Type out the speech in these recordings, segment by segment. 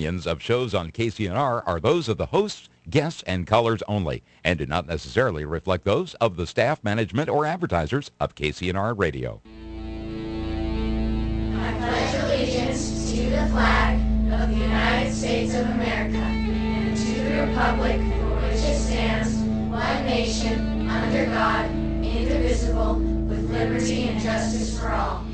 opinions of shows on KCNR are those of the hosts, guests, and callers only, and do not necessarily reflect those of the staff, management, or advertisers of KCNR Radio. I pledge allegiance to the flag of the United States of America and to the republic for which it stands, one nation, under God, indivisible, with liberty and justice for all.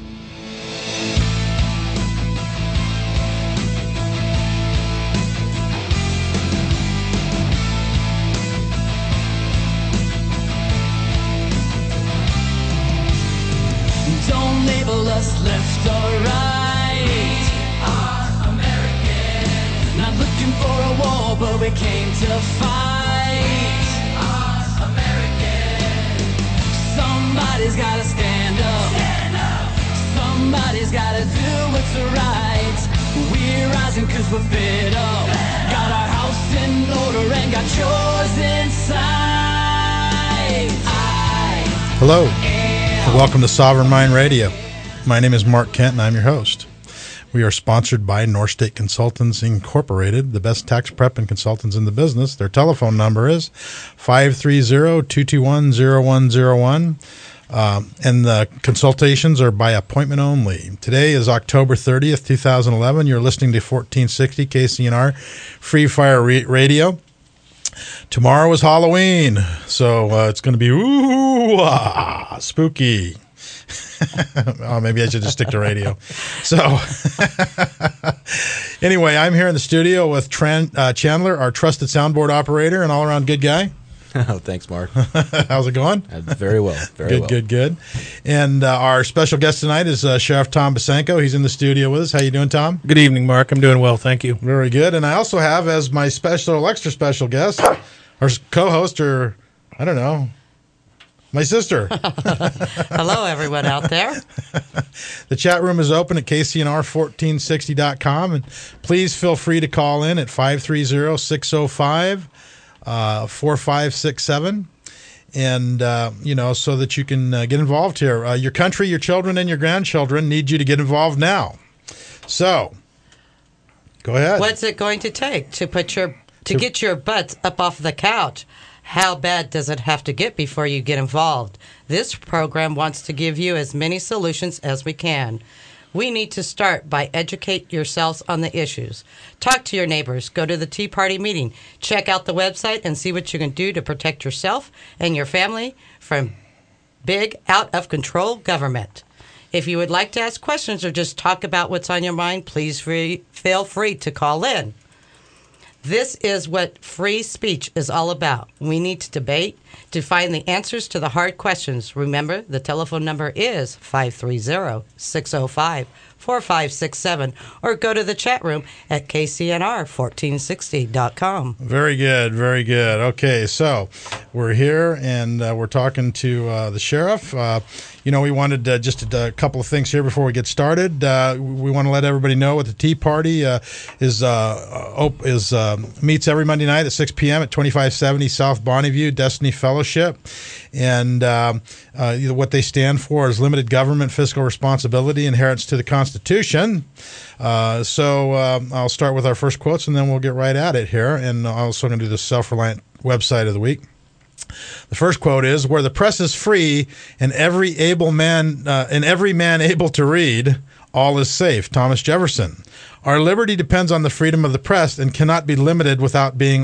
Don't label us left or right. We are American. Not looking for a war, but we came to fight. We are American. Somebody's gotta stand up. Stand up. Somebody's gotta do what's right. We're rising 'cause we're fed up. Got our house in order and got yours in sight. Hello. Welcome to Sovereign Mind Radio. My name is Mark Kent, and I'm your host. We are sponsored by North State Consultants Incorporated, the best tax prep and consultants in the business. Their telephone number is 530-221-0101, and the consultations are by appointment only. Today is October 30th, 2011. You're listening to 1460 KCNR Free Fire Radio. Tomorrow is Halloween, so it's going to be spooky. Oh, maybe I should just stick to radio. So anyway, I'm here in the studio with Chandler, our trusted soundboard operator and all-around good guy. Oh, thanks, Mark. How's it going? Very well. Very well. Good. And our special guest tonight is Sheriff Tom Basenko. He's in the studio with us. How you doing, Tom? Good evening, Mark. I'm doing well, thank you. Very good. And I also have as my extra special guest, our co-host, or I don't know, my sister. Hello, everyone out there. The chat room is open at KCNR1460.com, and please feel free to call in at 530-605-4567, and so that you can get involved here. Your country, your children, and your grandchildren need you to get involved now. So, go ahead. What's it going to take to get your butts up off the couch? How bad does it have to get before you get involved? This program wants to give you as many solutions as we can. We need to start by educate yourselves on the issues. Talk to your neighbors. Go to the Tea Party meeting. Check out the website and see what you can do to protect yourself and your family from big, out-of-control government. If you would like to ask questions or just talk about what's on your mind, please feel free to call in. This is what free speech is all about. We need to debate to find the answers to the hard questions. Remember, the telephone number is 530-605-4567, or go to the chat room at KCNR1460.com. Very good. Okay, so we're here, and we're talking to the sheriff. We wanted just a couple of things here before we get started. We want to let everybody know what the Tea Party meets every Monday night at 6 p.m. at 2570 South Bonneview, Destiny Fellowship. And what they stand for is limited government, fiscal responsibility, adherence to the Constitution. So I'll start with our first quotes, and then we'll get right at it here. And I'm also going to do the Self-Reliant website of the week. The first quote is, "Where the press is free and every man able to read, all is safe." Thomas Jefferson. "Our liberty depends on the freedom of the press and cannot be limited without being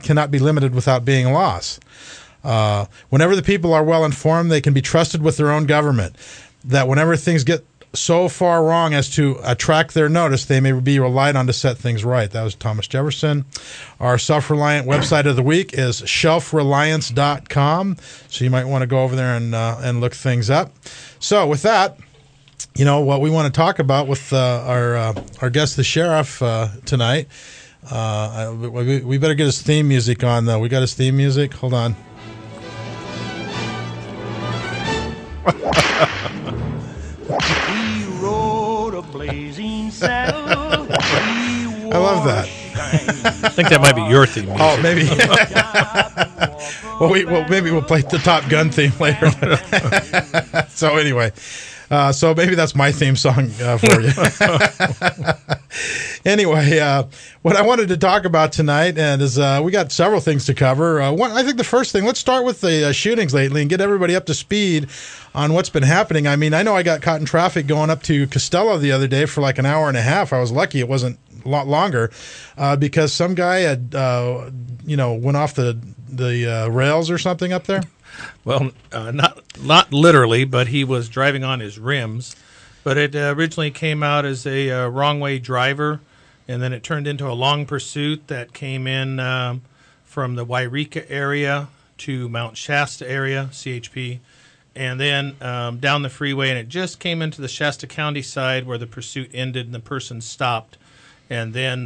lost. Whenever the people are well informed, they can be trusted with their own government. That whenever things get so far wrong as to attract their notice, they may be relied on to set things right." That was Thomas Jefferson. Our Self-Reliant website of the week is shelfreliance.com. So you might want to go over there and look things up. So with that, what we want to talk about with our guest, the sheriff, tonight. We better get his theme music on, though. We got his theme music? Hold on. He rode a blazing saddle. I love that. I think that might be your theme music. Oh, maybe. Well, maybe we'll play the Top Gun theme later. So anyway, so maybe that's my theme song for you. Anyway, what I wanted to talk about tonight, and is we got several things to cover. I think the first thing, let's start with the shootings lately and get everybody up to speed on what's been happening. I mean, I know I got caught in traffic going up to Costello the other day for like an hour and a half. I was lucky it wasn't a lot longer because some guy had, went off the rails or something up there. Well, not literally, but he was driving on his rims. But it originally came out as a wrong-way driver, and then it turned into a long pursuit that came in from the Wairika area to Mount Shasta area, CHP, and then down the freeway, and it just came into the Shasta County side where the pursuit ended and the person stopped. And then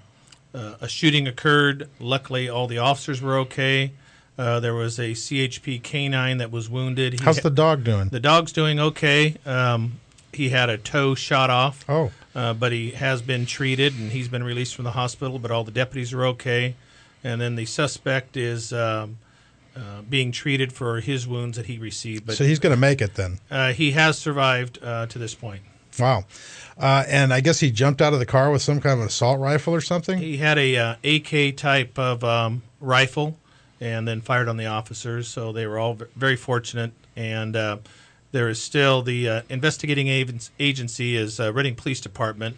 a shooting occurred. Luckily, all the officers were okay. There was a CHP canine that was wounded. How's the dog doing? The dog's doing okay. He had a toe shot off, but he has been treated, and he's been released from the hospital, but all the deputies are okay. And then the suspect is being treated for his wounds that he received. But so he's going to make it then? He has survived to this point. Wow. And I guess he jumped out of the car with some kind of an assault rifle or something? He had a AK type of rifle and then fired on the officers, so they were all very fortunate. And there is still the investigating agency is Reading Police Department.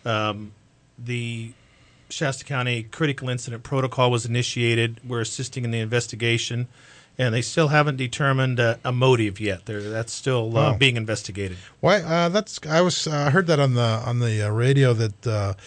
The Shasta County Critical Incident Protocol was initiated. We're assisting in the investigation, and they still haven't determined a motive yet. That's still being investigated. Why? I heard that on the radio that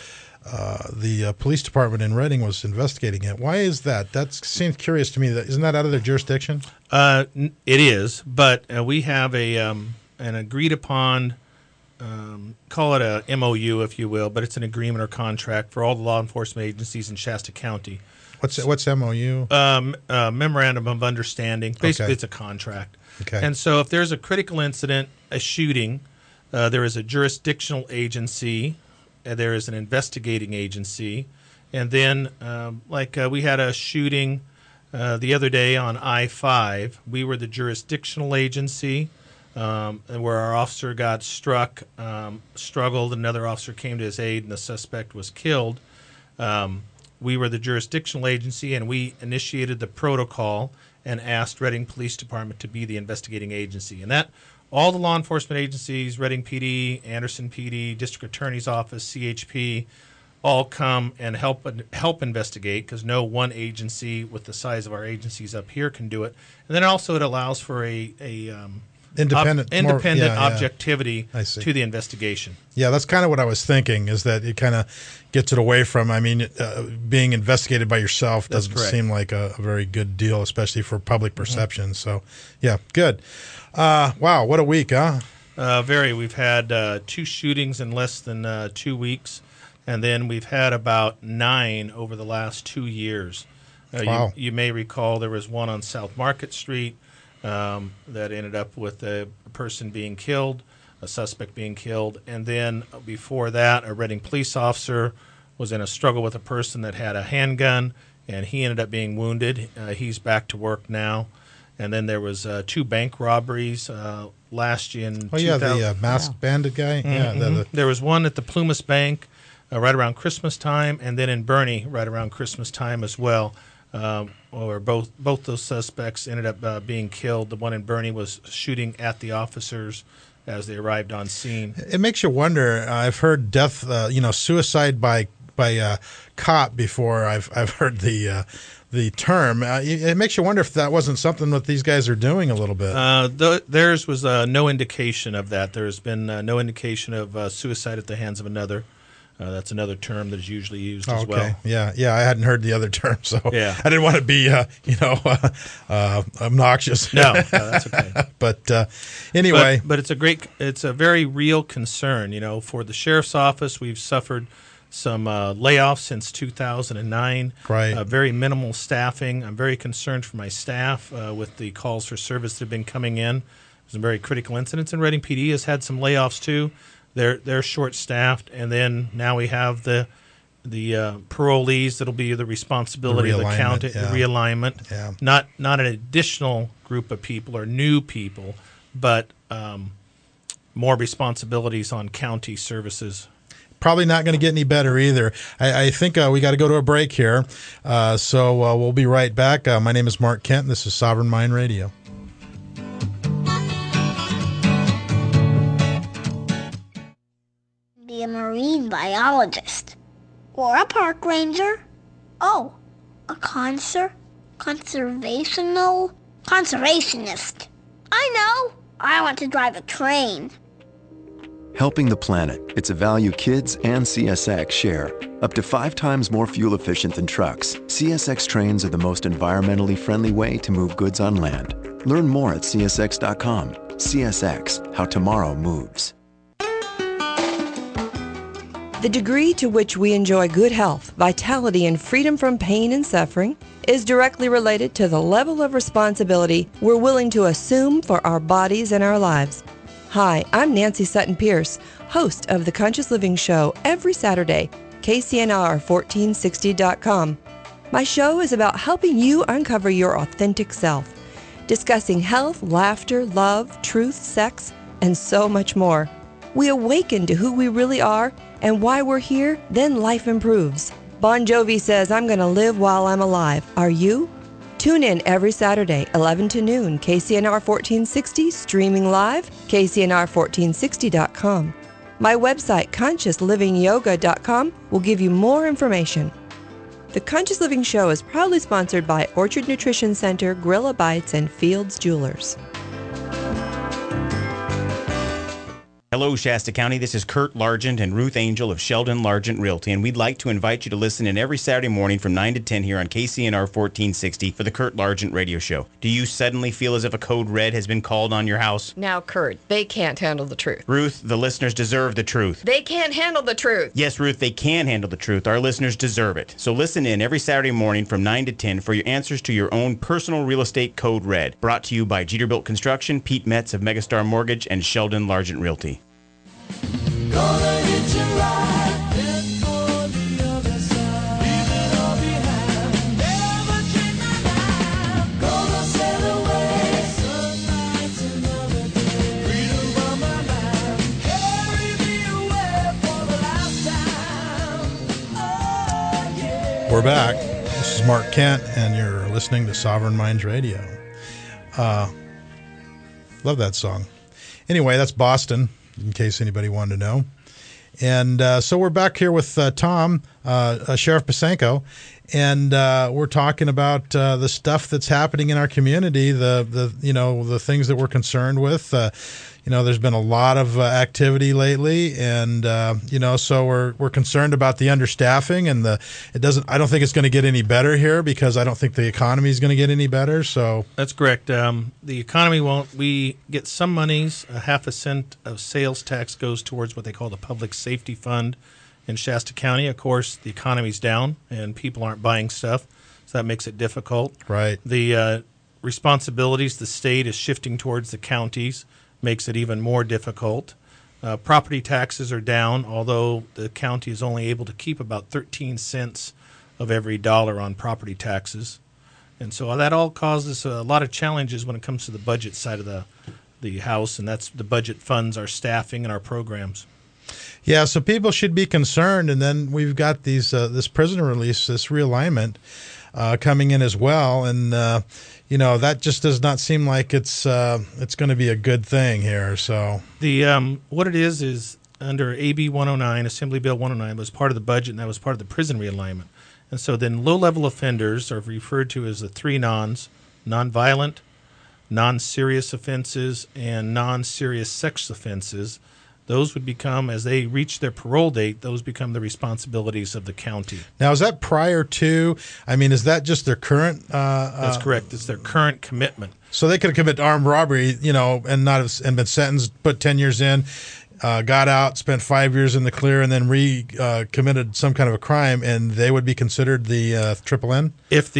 the police department in Reading was investigating it. Why is that? That seems curious to me. Isn't that out of their jurisdiction? It is, but we have an agreed upon, call it a MOU if you will, but it's an agreement or contract for all the law enforcement agencies in Shasta County. What's MOU? Memorandum of Understanding. Basically, It's a contract. Okay. And so if there's a critical incident, a shooting, there is a jurisdictional agency, there is an investigating agency, and then we had a shooting the other day on I-5. We were the jurisdictional agency, where our officer got struck, struggled, another officer came to his aid, and the suspect was killed. We were the jurisdictional agency, and we initiated the protocol and asked Reading Police Department to be the investigating agency. And that all the law enforcement agencies, Reading PD, Anderson PD, District Attorney's Office, CHP, all come and help investigate, because no one agency with the size of our agencies up here can do it. And then also it allows for a independent objectivity to the investigation. Yeah, that's kind of what I was thinking, is that it kind of gets it away from, being investigated by yourself doesn't seem like a very good deal, especially for public perception. Mm-hmm. So, yeah, good. Wow, what a week, huh? Very. We've had 2 shootings in less than 2 weeks, and then we've had about 9 over the last 2 years. Wow. You may recall there was one on South Market Street that ended up with a person being killed, a suspect being killed, and then before that, a Reading police officer was in a struggle with a person that had a handgun, and he ended up being wounded. He's back to work now. And then there was 2 bank robberies last year in 2000. The masked bandit guy? Mm-hmm. Yeah. There was one at the Plumas Bank right around Christmas time, and then in Bernie right around Christmas time as well. Or both those suspects ended up being killed. The one in Bernie was shooting at the officers as they arrived on scene. It makes you wonder. I've heard death, suicide by cop before. I've heard the term. It makes you wonder if that wasn't something that these guys are doing a little bit. Theirs was no indication of that. There's been no indication of suicide at the hands of another. That's another term that is usually used as well. Yeah. I hadn't heard the other term, so yeah. I didn't want to be, obnoxious. No, that's okay. But anyway, but it's a very real concern. For the sheriff's office, we've suffered some layoffs since 2009. Right. Very minimal staffing. I'm very concerned for my staff with the calls for service that have been coming in. Some very critical incidents, and Reading PD has had some layoffs too. They're short-staffed, and then now we have the parolees that'll be the responsibility of the county, the realignment. Yeah. Not an additional group of people or new people, but more responsibilities on county services. probably not going to get any better either. I think we got to go to a break here. So we'll be right back. My name is Mark Kent, and this is Sovereign Mind Radio. Be a marine biologist. Or a park ranger. Oh, a conservationist. I know. I want to drive a train. Helping the planet. It's a value kids and CSX share. Up to 5 times more fuel efficient than trucks, CSX trains are the most environmentally friendly way to move goods on land. Learn more at csx.com. CSX, how tomorrow moves. The degree to which we enjoy good health, vitality, and freedom from pain and suffering is directly related to the level of responsibility we're willing to assume for our bodies and our lives. Hi, I'm Nancy Sutton Pierce, host of The Conscious Living Show every Saturday, KCNR1460.com. My show is about helping you uncover your authentic self, discussing health, laughter, love, truth, sex, and so much more. We awaken to who we really are and why we're here, then life improves. Bon Jovi says, I'm going to live while I'm alive. Are you? Tune in every Saturday, 11 to noon, KCNR 1460, streaming live, KCNR1460.com. My website, ConsciousLivingYoga.com, will give you more information. The Conscious Living Show is proudly sponsored by Orchard Nutrition Center, Gorilla Bites, and Fields Jewelers. Hello, Shasta County. This is Kurt Largent and Ruth Angel of Sheldon Largent Realty, and we'd like to invite you to listen in every Saturday morning from 9 to 10 here on KCNR 1460 for the Kurt Largent Radio Show. Do you suddenly feel as if a code red has been called on your house? Now, Kurt, they can't handle the truth. Ruth, the listeners deserve the truth. They can't handle the truth. Yes, Ruth, they can handle the truth. Our listeners deserve it. So listen in every Saturday morning from 9 to 10 for your answers to your own personal real estate code red. Brought to you by Jeterbilt Construction, Pete Metz of Megastar Mortgage, and Sheldon Largent Realty. Gonna hit you right, head for the other side. Leave it all behind, never change my mind. Gonna sail away, some nights another day. Freedom on my mind, carry me away for the last time. Oh yeah. We're back. This is Mark Kent, and you're listening to Sovereign Minds Radio. Love that song. Anyway, that's Boston, in case anybody wanted to know. And so we're back here with Tom, Sheriff Pasenko, and we're talking about the stuff that's happening in our community, the things that we're concerned with. There's been a lot of activity lately, and so we're concerned about the understaffing, and I don't think it's going to get any better here because I don't think the economy is going to get any better. So that's correct. The economy won't. We get some monies. 0.5 cent of sales tax goes towards what they call the Public Safety Fund in Shasta County. Of course, the economy's down and people aren't buying stuff, so that makes it difficult. Right. The responsibilities the state is shifting towards the counties makes it even more difficult. Property taxes are down, although the county is only able to keep about 13 cents of every dollar on property taxes. And so that all causes a lot of challenges when it comes to the budget side of the house, and that's the budget funds our staffing and our programs. Yeah, so people should be concerned, and then we've got this prisoner release, this realignment coming in as well, and that just does not seem like it's going to be a good thing here. So the what it is under AB 109, Assembly Bill 109 was part of the budget, and that was part of the prison realignment. And so then low-level offenders are referred to as the 3 nons: nonviolent, non-serious offenses, and non-serious sex offenses. Those would become, as they reach their parole date, those become the responsibilities of the county. Now, is that prior to, is that just their current? That's correct. It's their current commitment. So they could have committed armed robbery, and and been sentenced, put 10 years in, got out, spent 5 years in the clear, and then committed some kind of a crime, and they would be considered the triple N? If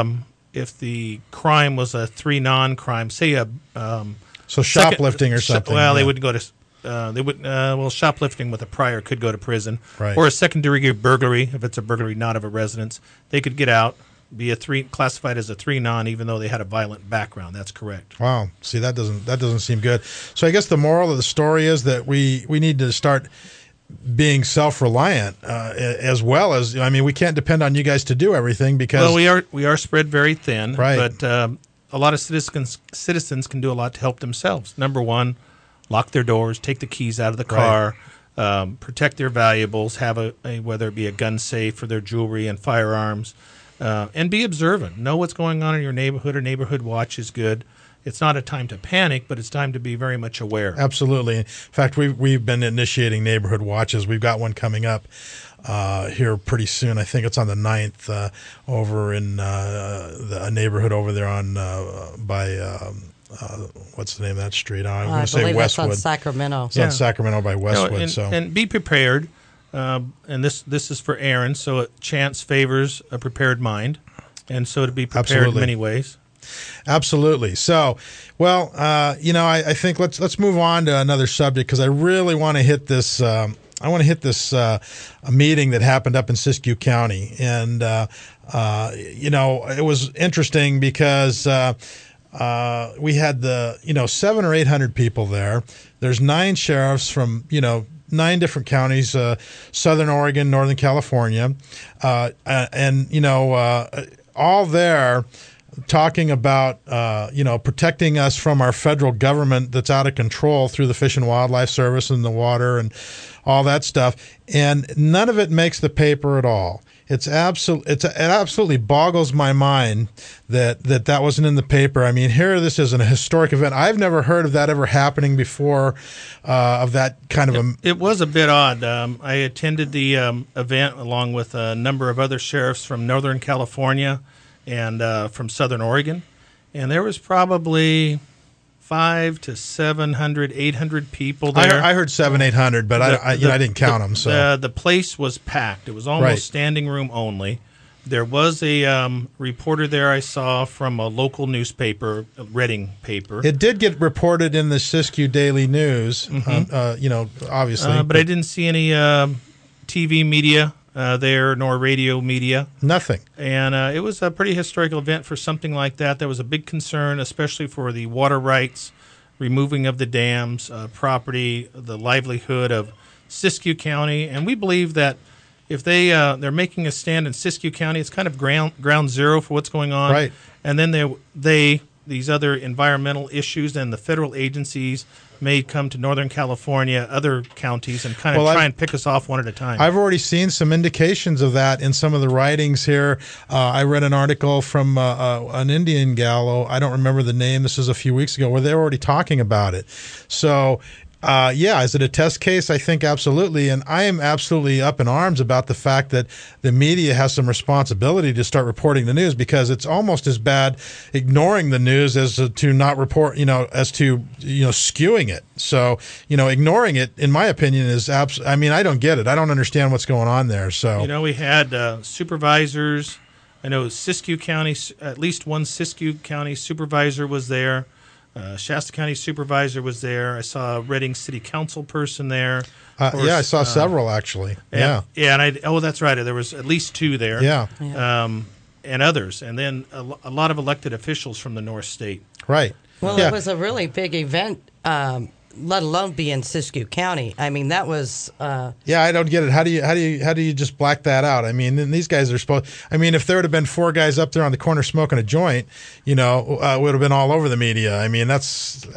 the crime was a 3 non-crime, say so shoplifting or something. Well, they would go to. Shoplifting with a prior could go to prison, right. Or a second-degree burglary. If it's a burglary not of a residence, they could get out, be classified as a 3 non, even though they had a violent background. That's correct. Wow. See, that doesn't seem good. So I guess the moral of the story is that we need to start being self-reliant as well as, I mean, we can't depend on you guys to do everything because we are spread very thin, right. But a lot of citizens can do a lot to help themselves. Number one, lock their doors, take the keys out of the car, protect their valuables, have a whether it be a gun safe for their jewelry and firearms, and be observant. Know what's going on in your neighborhood. A neighborhood watch is good. It's not a time to panic, but it's time to be very much aware. Absolutely. In fact, we've been initiating neighborhood watches. We've got one coming up here pretty soon. I think it's on the 9th over in a neighborhood over there on by what's the name of that street? I'm going to say Westwood. It's on Sacramento. It's on Sacramento by Westwood. And be prepared. And this is for Aaron. So chance favors a prepared mind, and so to be prepared in many ways. Absolutely. So, well, I think let's move on to another subject because I really want to hit this. I want to hit this a meeting that happened up in Siskiyou County, and it was interesting because we had 700 or 800 people there. There's 9 sheriffs from 9 different counties, Southern Oregon, Northern California, and all there. Talking about protecting us from our federal government that's out of control through the Fish and Wildlife Service and the water and all that stuff, and none of it makes the paper at all. It absolutely boggles my mind that wasn't in the paper. I mean, here this is an historic event. I've never heard of that ever happening before. Of that kind of it was a bit odd. I attended the event along with a number of other sheriffs from Northern California and from Southern Oregon, and there was probably 500 to 700, 800 people there. I heard 700-800, but I didn't count them. So the place was packed. It was almost standing room only. There was a reporter there I saw from a local newspaper, a Reading paper. It did get reported in the Siskiyou Daily News, obviously. But I didn't see any TV media there, nor radio media. Nothing. And it was a pretty historical event for something like that. There was a big concern, especially for the water rights, removing of the dams, property, the livelihood of Siskiyou County. And we believe that if they're making a stand in Siskiyou County, it's kind of ground zero for what's going on. Right. And then these other environmental issues and the federal agencies may come to Northern California, other counties, and kind of try and pick us off one at a time. I've already seen some indications of that in some of the writings here. I read an article from an Indian gal, I don't remember the name, this was a few weeks ago, where they were already talking about it. So, is it a test case? I think absolutely. And I am absolutely up in arms about the fact that the media has some responsibility to start reporting the news, because it's almost as bad ignoring the news as to not report, as to, skewing it. So, ignoring it, in my opinion, is I don't get it. I don't understand what's going on there. So, we had supervisors. I know Siskiyou County, at least one Siskiyou County supervisor was there. Shasta County supervisor was there. I saw a Reading City Council person there. I saw several actually. And that's right. There was at least 2 there. Yeah. And others, and then a lot of elected officials from the North State. Right. Well, it was a really big event. Let alone be in Siskiyou County. I mean, that was. I don't get it. How do you just black that out? I mean, these guys are supposed. I mean, if there would have been 4 guys up there on the corner smoking a joint, would have been all over the media. I mean, that's.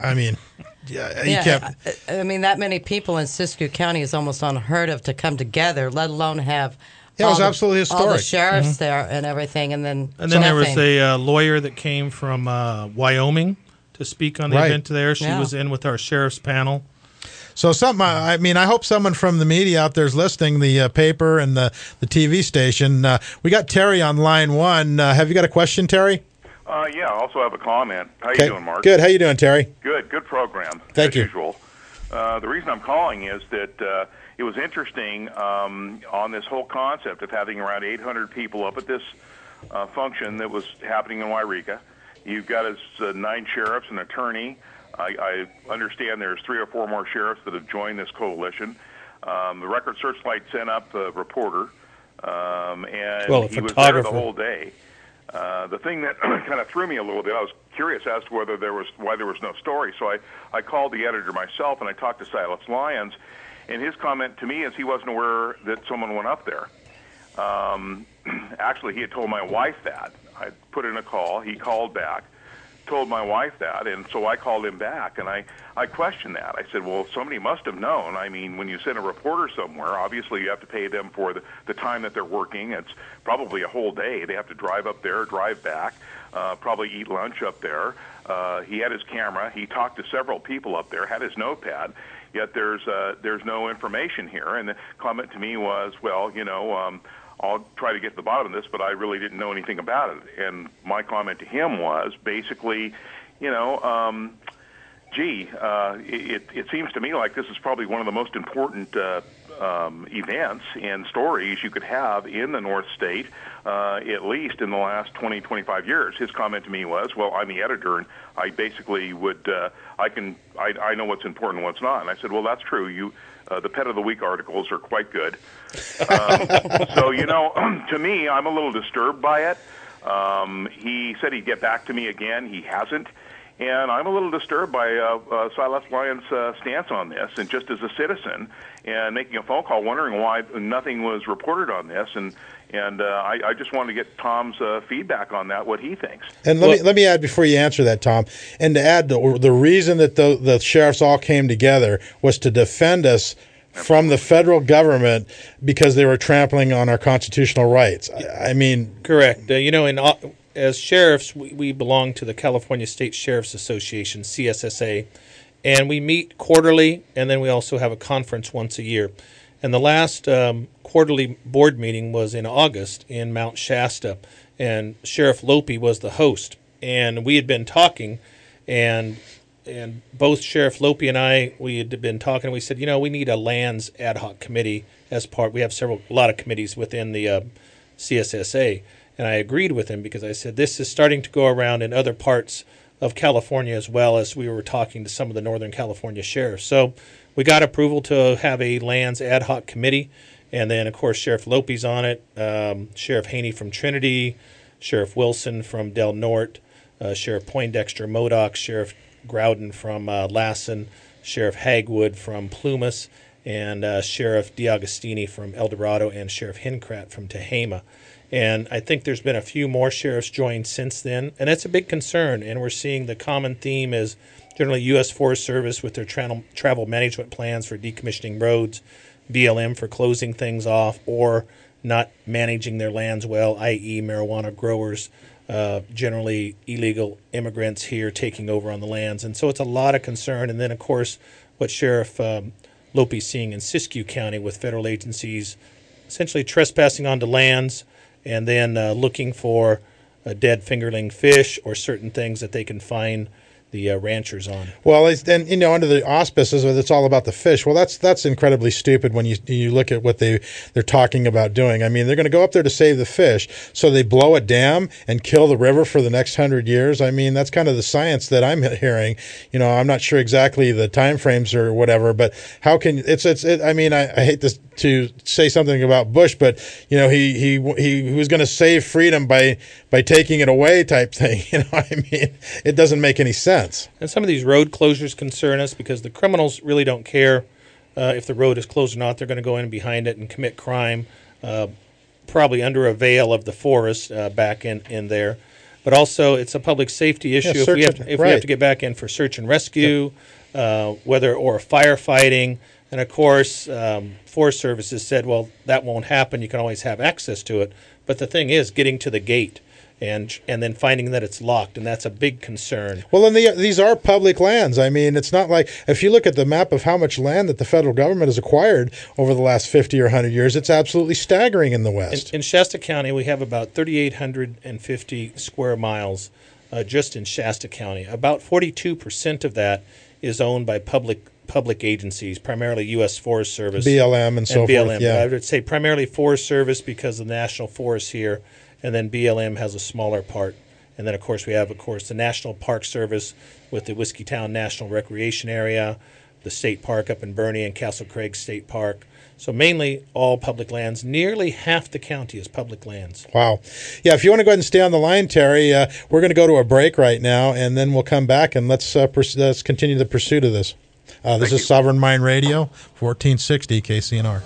You can't. I mean, that many people in Siskiyou County is almost unheard of to come together. Let alone have. Yeah, it was absolutely historic. All the sheriffs there and everything, and then. There was a lawyer that came from Wyoming to speak on the event there. She was in with our sheriff's panel. So I hope someone from the media out there is listening, the paper and the TV station. We got Terry on line 1. Have you got a question, Terry? I also have a comment. How you doing, Mark? Good. How you doing, Terry? Good program. Thank you. As usual. The reason I'm calling is that it was interesting on this whole concept of having around 800 people up at this function that was happening in Wairika. You've got 9 sheriffs, an attorney. I understand there's 3 or 4 more sheriffs that have joined this coalition. The Record Searchlight sent up a reporter, and he was there the whole day. The thing that kind of threw me a little bit, I was curious as to why there was no story. So I called the editor myself, and I talked to Silas Lyons, And his comment to me is he wasn't aware that someone went up there. Actually, he had told my wife that. I put in a call. He called back, told my wife that, and so I called him back, and I questioned that. I said, well, somebody must have known. I mean, when you send a reporter somewhere, obviously you have to pay them for the time that they're working. It's probably a whole day. They have to drive up there, drive back, probably eat lunch up there. He had his camera. He talked to several people up there, had his notepad, yet there's no information here. And the comment to me was, well, I'll try to get to the bottom of this, but I really didn't know anything about it. And my comment to him was basically, it seems to me like this is probably one of the most important events and stories you could have in the North State, at least in the last 20, 25 years. His comment to me was, well, I'm the editor, and I basically would, I know what's important and what's not. And I said, well, that's true. The Pet of the Week articles are quite good. So, to me, I'm a little disturbed by it. He said he'd get back to me again. He hasn't. And I'm a little disturbed by Silas Lyon's stance on this, and just as a citizen, and making a phone call wondering why nothing was reported on this. And I just wanted to get Tom's feedback on that, what he thinks. And let me add before you answer that, Tom, and to add the reason that the sheriffs all came together was to defend us from the federal government because they were trampling on our constitutional rights. I mean, correct. As sheriffs, we belong to the California State Sheriff's Association, CSSA, and we meet quarterly, and then we also have a conference once a year. And the last quarterly board meeting was in August in Mount Shasta, and Sheriff Lope was the host. And we had been talking, and both Sheriff Lope and I, we had been talking, and we said, we need a lands ad hoc committee as part. We have a lot of committees within the CSSA. And I agreed with him because I said this is starting to go around in other parts of California as well, as we were talking to some of the Northern California sheriffs. So we got approval to have a lands ad hoc committee. And then, of course, Sheriff Lope's on it, Sheriff Haney from Trinity, Sheriff Wilson from Del Norte, Sheriff Poindexter Modoc, Sheriff Groudon from Lassen, Sheriff Hagwood from Plumas, and Sheriff DiAgostini from El Dorado, and Sheriff Hincrat from Tehama. And I think there's been a few more sheriffs joined since then, and that's a big concern. And we're seeing the common theme is generally U.S. Forest Service with their travel management plans for decommissioning roads, BLM for closing things off or not managing their lands well, i.e. marijuana growers, generally illegal immigrants here taking over on the lands. And so it's a lot of concern. And then, of course, what Sheriff Lope's seeing in Siskiyou County with federal agencies essentially trespassing onto lands, and then looking for dead fingerling fish or certain things that they can find the ranchers on. Well, under the auspices, it's all about the fish. Well, that's incredibly stupid when you look at what they're talking about doing. I mean, they're going to go up there to save the fish, so they blow a dam and kill the river for the next 100 years. I mean, that's kind of the science that I'm hearing. I'm not sure exactly the time frames or whatever, but how can I mean, I hate this to say something about Bush, but he was going to save freedom by taking it away type thing. I mean, it doesn't make any sense. And some of these road closures concern us because the criminals really don't care if the road is closed or not. They're going to go in behind it and commit crime, probably under a veil of the forest back in there. But also, it's a public safety issue. Yeah, if we have to get back in for search and rescue, or firefighting. And, of course, Forest Services said, well, that won't happen. You can always have access to it. But the thing is getting to the gate and then finding that it's locked, and that's a big concern. Well, and these are public lands. I mean, it's not like if you look at the map of how much land that the federal government has acquired over the last 50 or 100 years, it's absolutely staggering in the West. In Shasta County, we have about 3,850 square miles just in Shasta County. About 42% of that is owned by public agencies, primarily U.S. Forest Service. BLM and so forth. Yeah. But I would say primarily Forest Service because of the national forests here, and then BLM has a smaller part. And then, of course, we have, the National Park Service with the Whiskeytown National Recreation Area, the state park up in Bernie, and Castle Craig State Park. So mainly all public lands. Nearly half the county is public lands. Wow. Yeah, if you want to go ahead and stay on the line, Terry, we're going to go to a break right now, and then we'll come back and let's continue the pursuit of this. This is Sovereign Mind Radio, 1460 KCNR.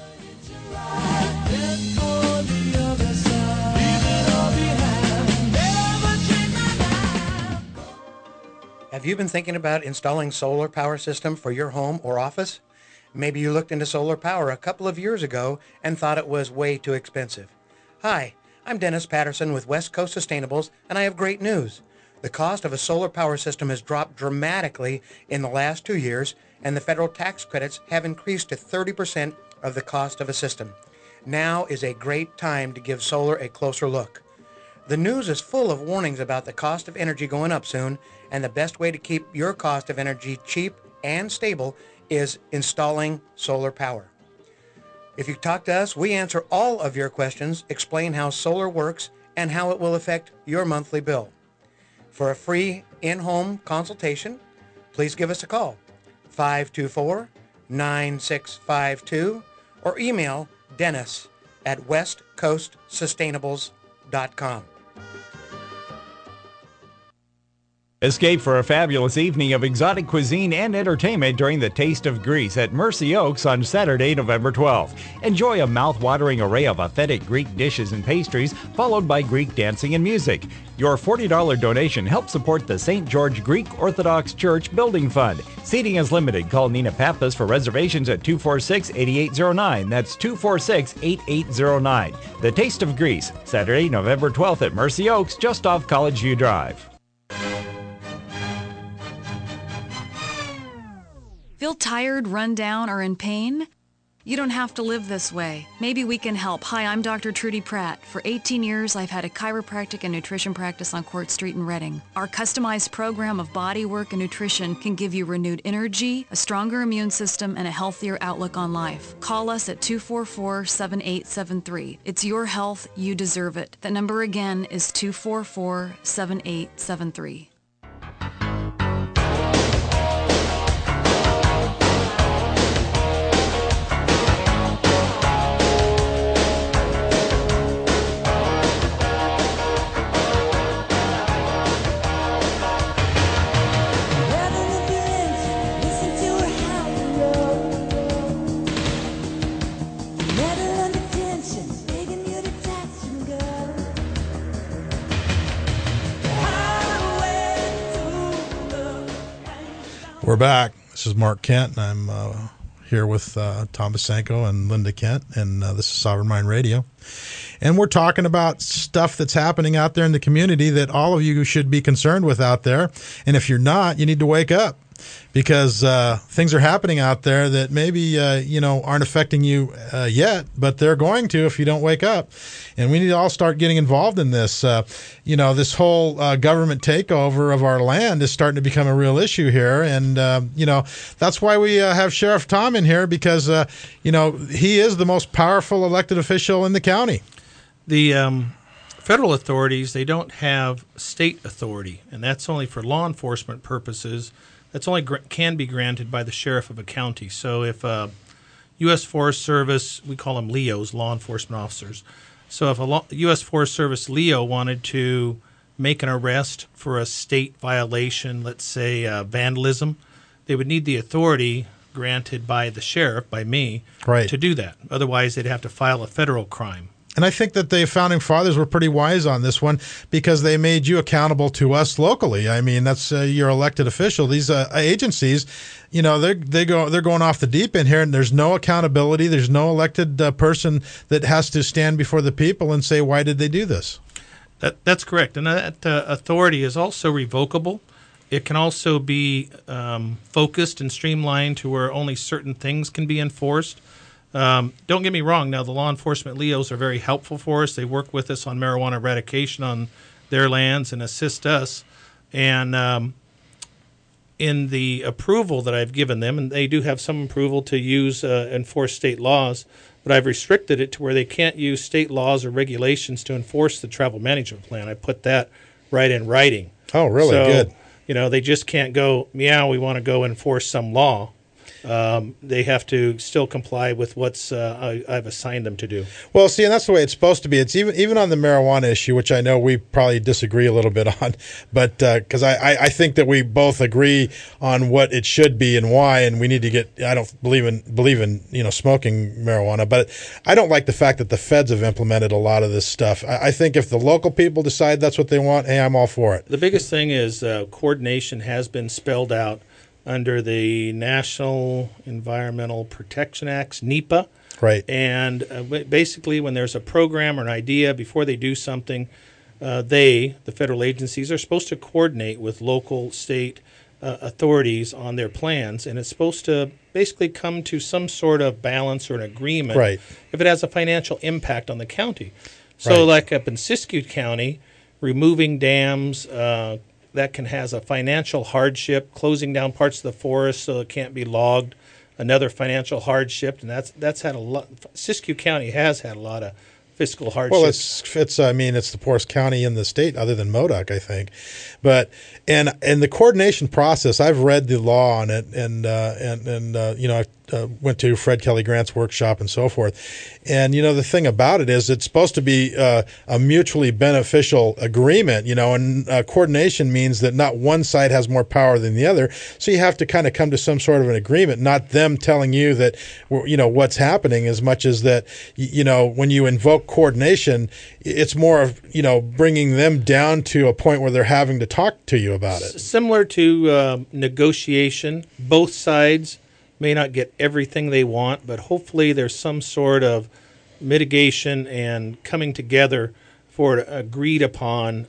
Have you been thinking about installing solar power system for your home or office? Maybe you looked into solar power a couple of years ago and thought it was way too expensive. Hi, I'm Dennis Patterson with West Coast Sustainables, and I have great news. The cost of a solar power system has dropped dramatically in the last 2 years, and the federal tax credits have increased to 30% of the cost of a system. Now is a great time to give solar a closer look. The news is full of warnings about the cost of energy going up soon, and the best way to keep your cost of energy cheap and stable is installing solar power. If you talk to us, we answer all of your questions, explain how solar works, and how it will affect your monthly bill. For a free in-home consultation, please give us a call, 524-9652, or email Dennis at westcoastsustainables.com. Escape for a fabulous evening of exotic cuisine and entertainment during the Taste of Greece at Mercy Oaks on Saturday, November 12th. Enjoy a mouth-watering array of authentic Greek dishes and pastries, followed by Greek dancing and music. Your $40 donation helps support the St. George Greek Orthodox Church Building Fund. Seating is limited. Call Nina Pappas for reservations at 246-8809. That's 246-8809. The Taste of Greece, Saturday, November 12th at Mercy Oaks, just off College View Drive. Feel tired, run down, or in pain? You don't have to live this way. Maybe we can help. Hi, I'm Dr. Trudy Pratt. For 18 years, I've had a chiropractic and nutrition practice on Court Street in Reading. Our customized program of body work and nutrition can give you renewed energy, a stronger immune system, and a healthier outlook on life. Call us at 244-7873. It's your health. You deserve it. That number again is 244-7873. We're back. This is Mark Kent, and I'm here with Tom Basenko and Linda Kent, and this is Sovereign Mind Radio. And we're talking about stuff that's happening out there in the community that all of you should be concerned with out there. And if you're not, you need to wake up, because things are happening out there that maybe aren't affecting you yet, but they're going to if you don't wake up. And we need to all start getting involved in this. This whole government takeover of our land is starting to become a real issue here. And, that's why we have Sheriff Tom in here, because, he is the most powerful elected official in the county. The federal authorities, they don't have state authority, and that's only for law enforcement purposes. That's only can be granted by the sheriff of a county. So if U.S. Forest Service, we call them LEOs, law enforcement officers. So if a U.S. Forest Service LEO wanted to make an arrest for a state violation, let's say vandalism, they would need the authority granted by the sheriff, by me, right, to do that. Otherwise, they'd have to file a federal crime. And I think that the founding fathers were pretty wise on this one, because they made you accountable to us locally. I mean, that's your elected official. These agencies, they're going off the deep end here, and there's no accountability. There's no elected person that has to stand before the people and say, why did they do this? That's correct. And that authority is also revocable. It can also be focused and streamlined to where only certain things can be enforced. Don't get me wrong. Now, the law enforcement LEOs are very helpful for us. They work with us on marijuana eradication on their lands and assist us. And in the approval that I've given them, and they do have some approval to use enforce state laws, but I've restricted it to where they can't use state laws or regulations to enforce the travel management plan. I put that right in writing. Oh, really? So, good. They just can't go, we want to go enforce some law. they have to still comply with what's I've assigned them to do. Well, see, and that's the way it's supposed to be. It's even on the marijuana issue, which I know we probably disagree a little bit on, but because I think that we both agree on what it should be and why, and we need to get. I don't believe in smoking marijuana, but I don't like the fact that the feds have implemented a lot of this stuff. I think if the local people decide that's what they want, hey, I'm all for it. The biggest thing is coordination has been spelled out under the National Environmental Protection Acts, NEPA. Right. And basically, when there's a program or an idea, before they do something, the federal agencies, are supposed to coordinate with local, state authorities on their plans, and it's supposed to basically come to some sort of balance or an agreement if it has a financial impact on the county. So like up in Siskiyou County, removing dams, that has a financial hardship, closing down parts of the forest so it can't be logged, another financial hardship, and that's had a lot. Siskiyou County has had a lot of fiscal hardships. Well, it's the poorest county in the state other than Modoc, I think. But and the coordination process, I've read the law on it, and I went to Fred Kelly Grant's workshop and so forth. And the thing about it is it's supposed to be a mutually beneficial agreement. And coordination means that not one side has more power than the other. So you have to kind of come to some sort of an agreement, not them telling you that what's happening, as much as that when you invoke coordination, it's more of bringing them down to a point where they're having to talk to you about it. Similar to negotiation, both sides may not get everything they want, but hopefully there's some sort of mitigation and coming together for an agreed upon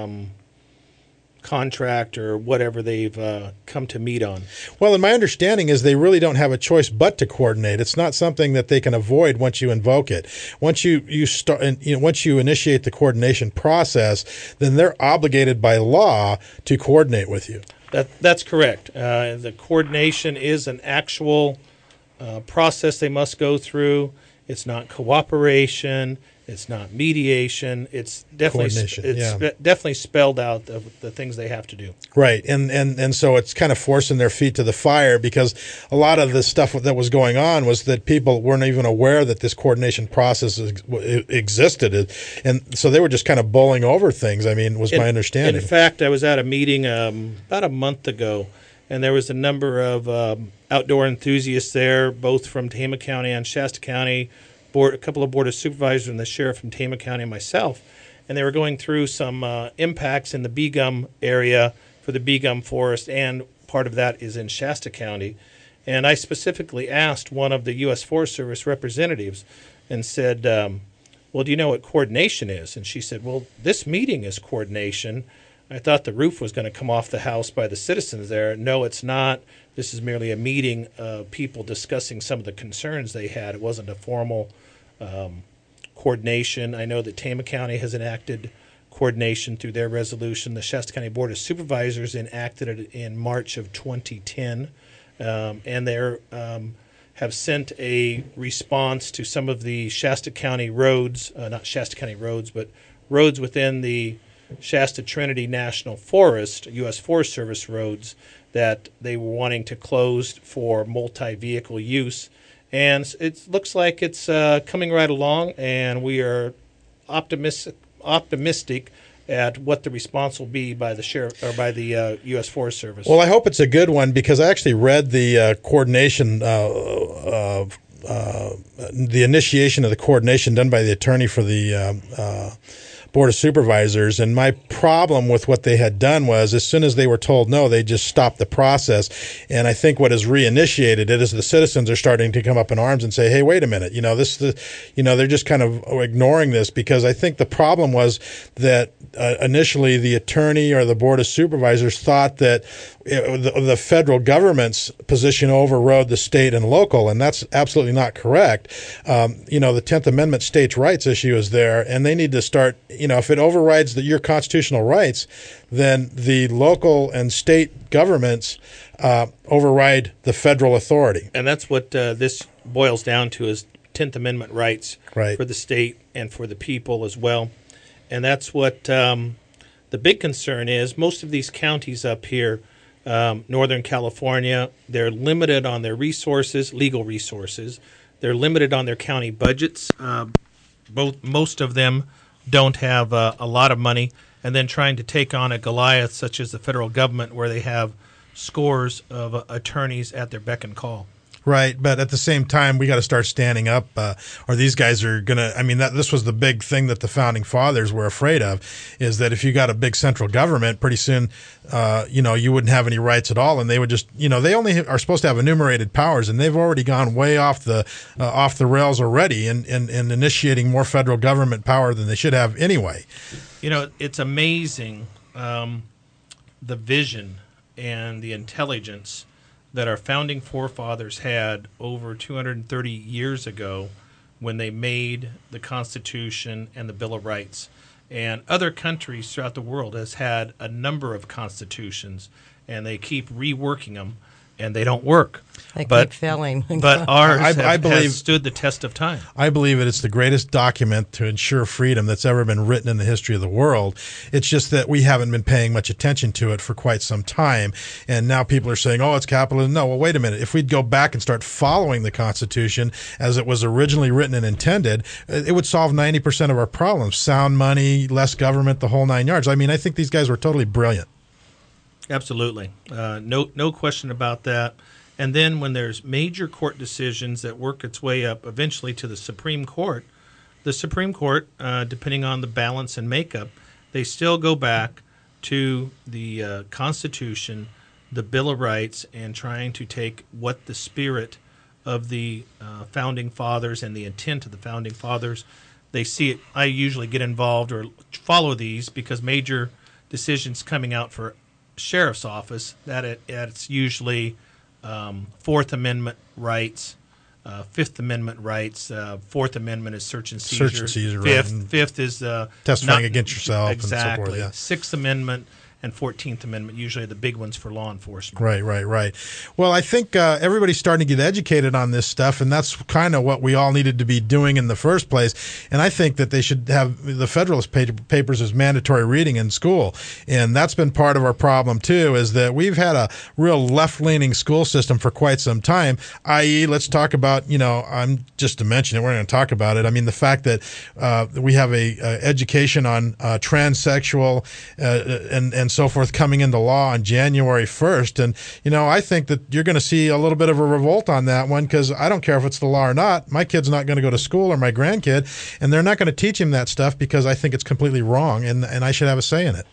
contract or whatever they've come to meet on. Well, and my understanding is they really don't have a choice but to coordinate. It's not something that they can avoid once you invoke it. Once you start, once you initiate the coordination process, then they're obligated by law to coordinate with you. That's correct. The coordination is an actual process they must go through. It's not cooperation. It's not mediation. It's definitely definitely spelled out the things they have to do. Right, and so it's kind of forcing their feet to the fire, because a lot of the stuff that was going on was that people weren't even aware that this coordination process existed, and so they were just kind of bowling over things. I mean, was my understanding. In fact, I was at a meeting about a month ago, and there was a number of outdoor enthusiasts there, both from Tehama County and Shasta County. A couple of board of supervisors and the sheriff from Tehama County and myself, and they were going through some impacts in the bee gum area for the bee gum forest, and part of that is in Shasta County. And I specifically asked one of the U.S. Forest Service representatives and said, well, do you know what coordination is? And she said, well, this meeting is coordination. I thought the roof was going to come off the house by the citizens there. No, it's not. This is merely a meeting of people discussing some of the concerns they had. It wasn't a formal coordination. I know that Tehama County has enacted coordination through their resolution. The Shasta County Board of Supervisors enacted it in March of 2010, and they have sent a response to some of the Shasta County roads, not Shasta County roads, but roads within the Shasta Trinity National Forest, U.S. Forest Service roads, that they were wanting to close for multi-vehicle use. And it looks like it's coming right along, and we are optimistic at what the response will be by the sheriff or by the U.S. Forest Service. Well, I hope it's a good one, because I actually read the coordination, the initiation of the coordination done by the attorney for the Board of Supervisors, and my problem with what they had done was, as soon as they were told no, they just stopped the process. And I think what has reinitiated it is the citizens are starting to come up in arms and say, hey, wait a minute, they're just kind of ignoring this, because I think the problem was that initially the attorney or the Board of Supervisors thought that the federal government's position overrode the state and local, and that's absolutely not correct. The 10th Amendment states' rights issue is there, and they need to start, if it overrides your constitutional rights, then the local and state governments override the federal authority. And that's what this boils down to, is 10th Amendment rights for the state and for the people as well. And that's what the big concern is. Most of these counties up here Northern California. They're limited on their resources, legal resources. They're limited on their county budgets. Most of them don't have a lot of money. And then trying to take on a Goliath such as the federal government, where they have scores of attorneys at their beck and call. Right, but at the same time, we got to start standing up, or these guys are going to. I mean, this was the big thing that the founding fathers were afraid of, is that if you got a big central government, pretty soon, you wouldn't have any rights at all, and they would just, they only are supposed to have enumerated powers, and they've already gone way off the rails already, in initiating more federal government power than they should have anyway. It's amazing the vision and the intelligence that our founding forefathers had over 230 years ago when they made the Constitution and the Bill of Rights. And other countries throughout the world has had a number of constitutions, and they keep reworking them, and they don't work. They keep failing. But ours has stood the test of time. I believe it's the greatest document to ensure freedom that's ever been written in the history of the world. It's just that we haven't been paying much attention to it for quite some time. And now people are saying, it's capitalism. No, well, wait a minute. If we'd go back and start following the Constitution as it was originally written and intended, it would solve 90% of our problems. Sound money, less government, the whole 9 yards. I mean, I think these guys were totally brilliant. Absolutely. No question about that. And then when there's major court decisions that work its way up eventually to the Supreme Court, depending on the balance and makeup, they still go back to the Constitution, the Bill of Rights, and trying to take what the spirit of the Founding Fathers and the intent of the Founding Fathers, they see it. I usually get involved or follow these because major decisions coming out for Sheriff's Office, it's usually Fourth Amendment rights, Fifth Amendment rights. Fourth Amendment is search and seizure. Fifth is testifying against yourself. Exactly. And so forth, yeah. Sixth Amendment and 14th Amendment, usually the big ones for law enforcement. Right. Well, I think everybody's starting to get educated on this stuff, and that's kind of what we all needed to be doing in the first place. And I think that they should have the Federalist Papers as mandatory reading in school. And that's been part of our problem, too, is that we've had a real left-leaning school system for quite some time, i.e., let's talk about, I'm just to mention it, we're going to talk about it. I mean, the fact that we have a education on transsexual and so forth coming into law on January 1st. And, I think that you're going to see a little bit of a revolt on that one, because I don't care if it's the law or not. My kid's not going to go to school, or my grandkid, and they're not going to teach him that stuff because I think it's completely wrong, and I should have a say in it.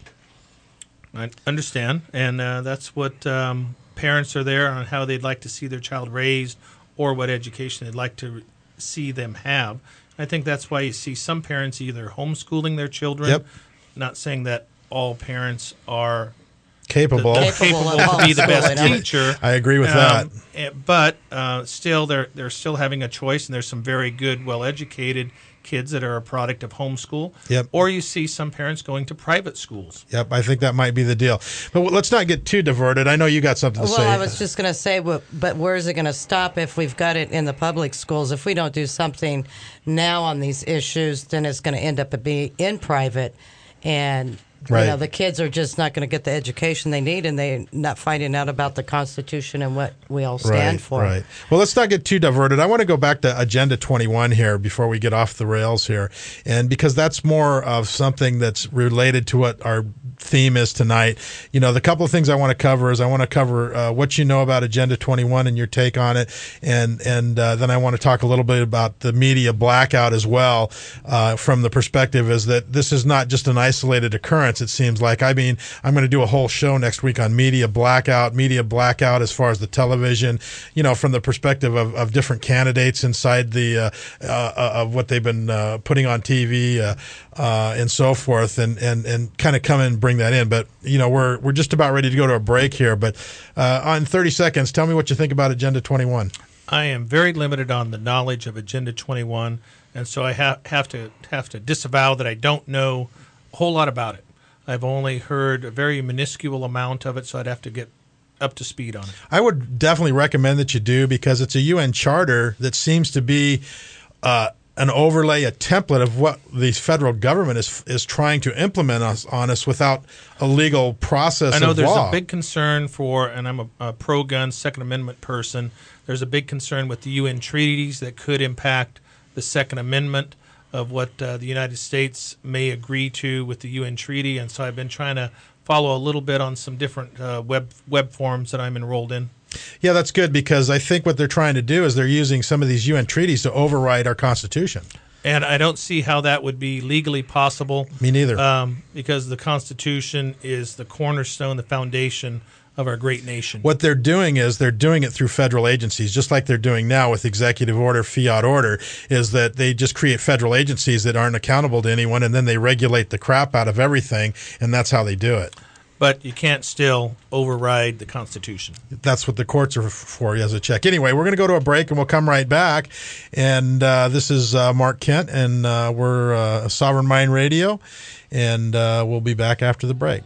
I understand, and that's what parents are there on, how they'd like to see their child raised or what education they'd like to see them have. I think that's why you see some parents either homeschooling their children, not saying that all parents are capable to be the best teacher. I agree with that. But still, they're still having a choice, and there's some very good, well-educated kids that are a product of homeschool. Or you see some parents going to private schools. I think that might be the deal. But let's not get too diverted. I know you got something to say. Well, I was just going to say, but where is it going to stop if we've got it in the public schools? If we don't do something now on these issues, then it's going to end up being in private, and the kids are just not going to get the education they need, and they're not finding out about the Constitution and what we all stand for. Right. Well, let's not get too diverted. I want to go back to Agenda 21 here before we get off the rails here, and because that's more of something that's related to what our theme is tonight. The couple of things I want to cover is I want to cover what you know about Agenda 21 and your take on it, and then I want to talk a little bit about the media blackout as well, from the perspective is that this is not just an isolated occurrence. It seems like. I mean, I'm going to do a whole show next week on media blackout as far as the television, from the perspective of different candidates inside the of what they've been putting on TV and so forth, and kind of come and bring that in. But we're just about ready to go to a break here. But on 30 seconds, tell me what you think about Agenda 21. I am very limited on the knowledge of Agenda 21, and so I have to disavow that I don't know a whole lot about it. I've only heard a very minuscule amount of it, so I'd have to get up to speed on it. I would definitely recommend that you do, because it's a UN charter that seems to be an overlay, a template of what the federal government is trying to implement on us without a legal process. I know of there's law. a big concern for, and I'm a pro-gun Second Amendment person, there's a big concern with the UN treaties that could impact the Second Amendment of what the United States may agree to with the UN treaty. And so I've been trying to follow a little bit on some different web forums that I'm enrolled in. Yeah, that's good, because I think what they're trying to do is they're using some of these UN treaties to override our Constitution. And I don't see how that would be legally possible. Me neither. Because the Constitution is the cornerstone, the foundation of our great nation. What they're doing is they're doing it through federal agencies, just like they're doing now with executive order, fiat order, is that they just create federal agencies that aren't accountable to anyone, and then they regulate the crap out of everything, and that's how they do it. But you can't still override the Constitution. That's what the courts are for, as a check. Anyway, we're going to go to a break, and we'll come right back. And this is Mark Kent, and we're Sovereign Mind Radio, and we'll be back after the break.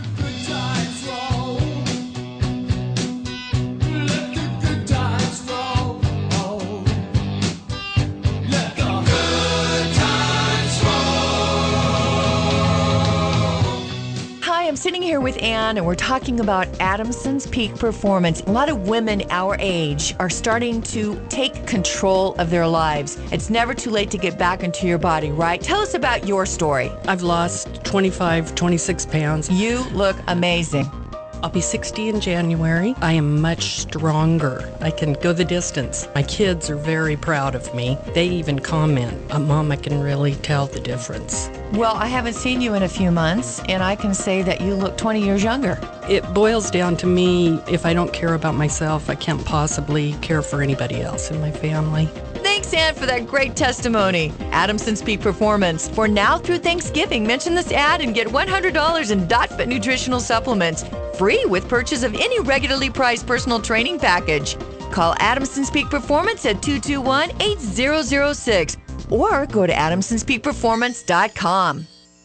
I'm sitting here with Ann, and we're talking about Adamson's Peak Performance. A lot of women our age are starting to take control of their lives. It's never too late to get back into your body, right? Tell us about your story. I've lost 26 pounds. You look amazing. I'll be 60 in January. I am much stronger. I can go the distance. My kids are very proud of me. They even comment, Mom, I can really tell the difference. Well, I haven't seen you in a few months, and I can say that you look 20 years younger. It boils down to me, if I don't care about myself, I can't possibly care for anybody else in my family. Thanks, Ann, for that great testimony. Adamson's Peak Performance. For now through Thanksgiving, mention this ad and get $100 in .Fit nutritional supplements, free with purchase of any regularly priced personal training package. Call Adamson's Peak Performance at 221-8006 or go to adamsonspeakperformance.com.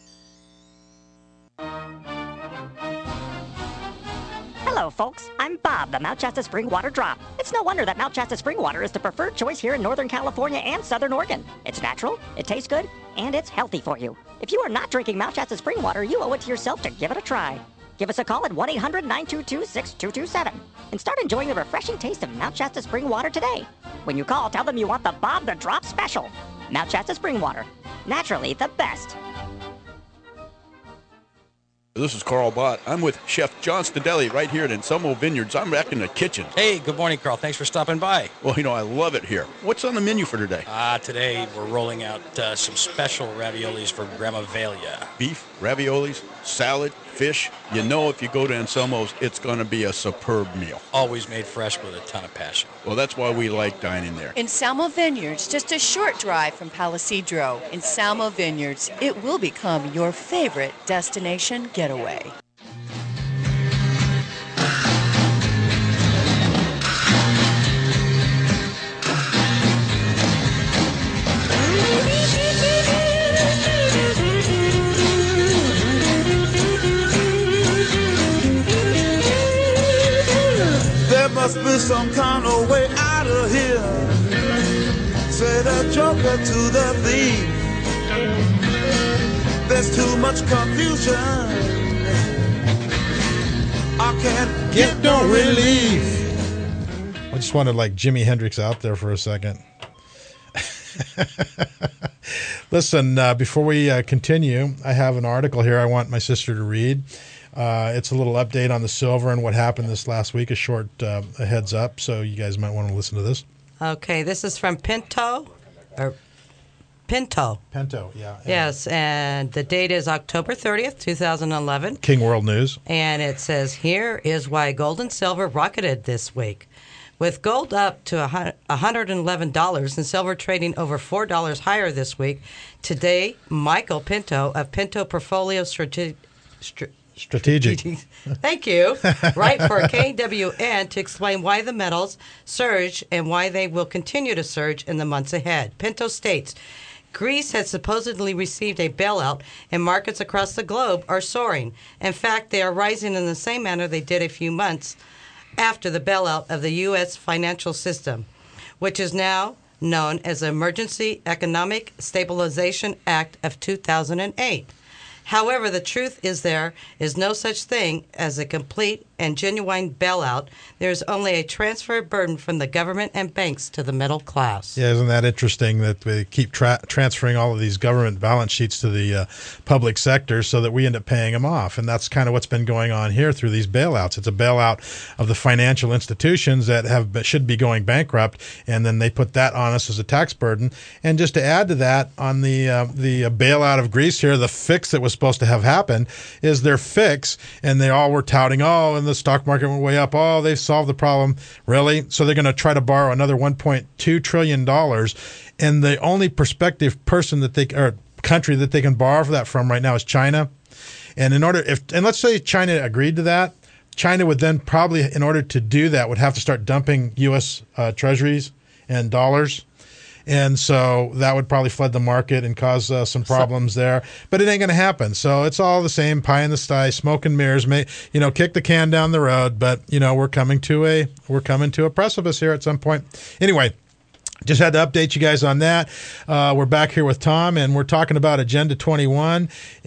Hello, folks. I'm Bob, the Mount Shasta Spring Water Drop. It's no wonder that Mount Shasta Spring Water is the preferred choice here in Northern California and Southern Oregon. It's natural, it tastes good, and it's healthy for you. If you are not drinking Mount Shasta Spring Water, you owe it to yourself to give it a try. Give us a call at 1-800-922-6227 and start enjoying the refreshing taste of Mount Shasta Spring Water today. When you call, tell them you want the Bob the Drop special. Mount Shasta Spring Water. Naturally the best. This is Carl Bott. I'm with Chef John Stadelli right here at Anselmo Vineyards. I'm back in the kitchen. Hey, good morning, Carl. Thanks for stopping by. Well, I love it here. What's on the menu for today? Today we're rolling out some special raviolis for Grandma Velia. Beef, raviolis, salad, fish. If you go to Anselmo's, it's going to be a superb meal. Always made fresh with a ton of passion. Well, that's why we like dining there. Anselmo Vineyards, just a short drive from Palisadro. Anselmo Vineyards, it will become your favorite destination getaway. Must be some kind of way out of here. Say the joker to the thief. There's too much confusion. I can't get no relief. I just wanted like Jimi Hendrix out there for a second. Listen, before we continue, I have an article here I want my sister to read. It's a little update on the silver and what happened this last week, a short a heads up, so you guys might want to listen to this. Okay, this is from Pinto. Pinto, yeah. Yes, and the date is October 30th, 2011. King World News. And it says, here is why gold and silver rocketed this week. With gold up to $111 and silver trading over $4 higher this week, today, Michael Pinto of Pinto Portfolio Strategic. Thank you. Right for KWN to explain why the metals surged and why they will continue to surge in the months ahead. Pinto states, Greece has supposedly received a bailout and markets across the globe are soaring. In fact, they are rising in the same manner they did a few months after the bailout of the U.S. financial system, which is now known as the Emergency Economic Stabilization Act of 2008. However, the truth is there is no such thing as a complete and genuine bailout. There's only a transfer burden from the government and banks to the middle class. Yeah, isn't that interesting that we keep transferring all of these government balance sheets to the public sector so that we end up paying them off? And that's kind of what's been going on here through these bailouts. It's a bailout of the financial institutions that should be going bankrupt, and then they put that on us as a tax burden. And just to add to that, on the bailout of Greece here, the fix that was supposed to have happened is their fix, and they all were touting, and the stock market went way up. They solved the problem. Really? So they're going to try to borrow another $1.2 trillion, and the only prospective country that they can borrow that from right now is China. And let's say China agreed to that, China would then probably, in order to do that, would have to start dumping U.S. treasuries and dollars. And so that would probably flood the market and cause some problems there. But it ain't going to happen. So it's all the same pie in the sky, smoke and mirrors. Kick the can down the road. But we're coming to a precipice here at some point. Anyway. Just had to update you guys on that. We're back here with Tom, and we're talking about Agenda 21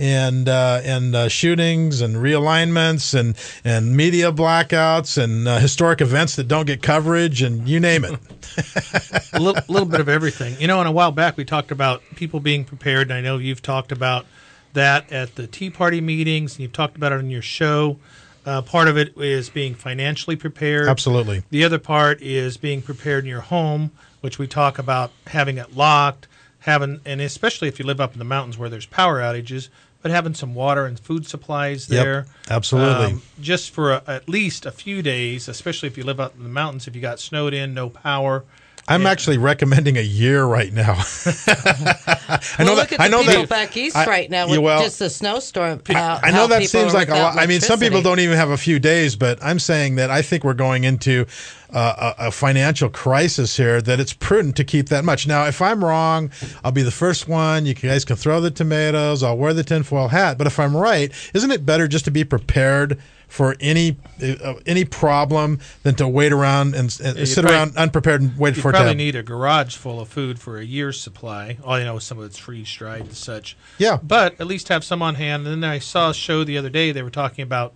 and shootings and realignments and media blackouts and historic events that don't get coverage and you name it. A little bit of everything. And a while back we talked about people being prepared, and I know you've talked about that at the Tea Party meetings, and you've talked about it on your show. Part of it is being financially prepared. Absolutely. The other part is being prepared in your home, which we talk about having it locked, and especially if you live up in the mountains where there's power outages, but having some water and food supplies there. Yep, absolutely. Just for at least a few days, especially if you live up in the mountains, if you got snowed in, no power. I'm actually recommending a year right now. Look at the people back east right now with just a snowstorm. I know that seems like a lot. I mean, some people don't even have a few days, but I'm saying that I think we're going into a financial crisis here, that it's prudent to keep that much. Now, if I'm wrong, I'll be the first one. You guys can throw the tomatoes. I'll wear the tinfoil hat. But if I'm right, isn't it better just to be prepared for any problem than to wait around and sit around unprepared and wait for it to happen? You probably need a garage full of food for a year's supply. All you know is some of it's freeze-dried and such. Yeah. But at least have some on hand. And then I saw a show the other day. They were talking about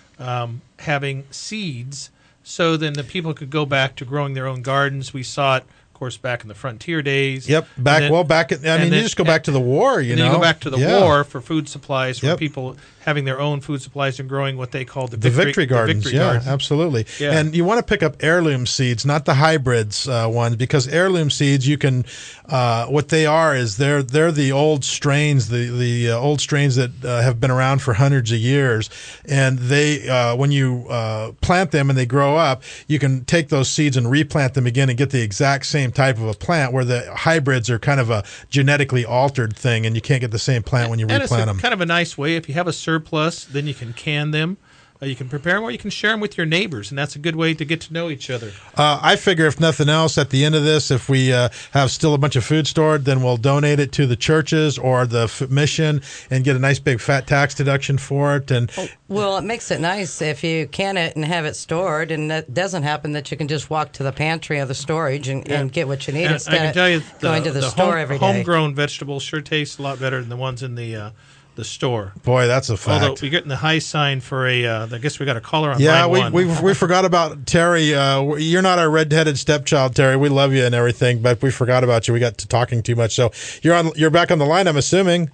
having seeds, so then the people could go back to growing their own gardens. We saw it, of course, back in the frontier days. Yep. You just go back to the war, you know. You go back to the war for food supplies, for people having their own food supplies and growing what they call the victory gardens. Absolutely. Yeah. And you want to pick up heirloom seeds, not the hybrids ones, because heirloom seeds, you can, what they are is they're the old strains, the old strains that have been around for hundreds of years. And they, when you plant them and they grow up, you can take those seeds and replant them again and get the exact same type of a plant, where the hybrids are kind of a genetically altered thing, and you can't get the same plant when you replant them. Kind of a nice way. If you have a surplus, then you can can them. You can prepare them, or you can share them with your neighbors, and that's a good way to get to know each other. I figure if nothing else, at the end of this, if we have still a bunch of food stored, then we'll donate it to the churches or the mission and get a nice big fat tax deduction for it. And well, it makes it nice if you can it and have it stored, and that doesn't happen, that you can just walk to the pantry or the storage and get what you need instead I can tell you, of going to the store every day. Homegrown vegetables sure taste a lot better than the ones in the store. Boy, that's a fact. Although we're getting the high sign for I guess we got a caller on line one. Yeah, we forgot about Terry. You're not our red-headed stepchild, Terry. We love you and everything, but we forgot about you. We got to talking too much. So you're back on the line, I'm assuming.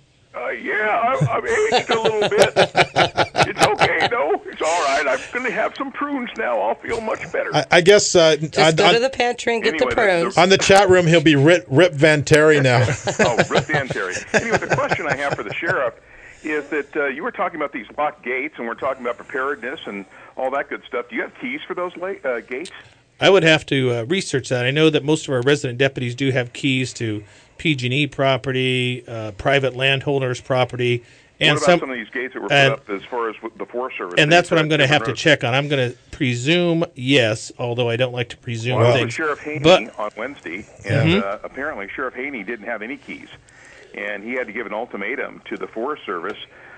I've aged a little bit. It's okay, though. It's all right. I'm going to have some prunes now. I'll feel much better. I guess just go to the pantry and get the prunes. On the chat room, he'll be Rip Van Terry now. Rip Van Terry. Anyway, the question I have for the sheriff is that you were talking about these locked gates, and we're talking about preparedness and all that good stuff. Do you have keys for those gates? I would have to research that. I know that most of our resident deputies do have keys to PG&E property, private landholders' property. And what about some of these gates that were put up as far as the Forest Service? And that's what I'm going to have to check on. I'm going to presume yes, although I don't like to presume things. Well, Sheriff Haney on Wednesday, and apparently Sheriff Haney didn't have any keys. And he had to give an ultimatum to the Forest Service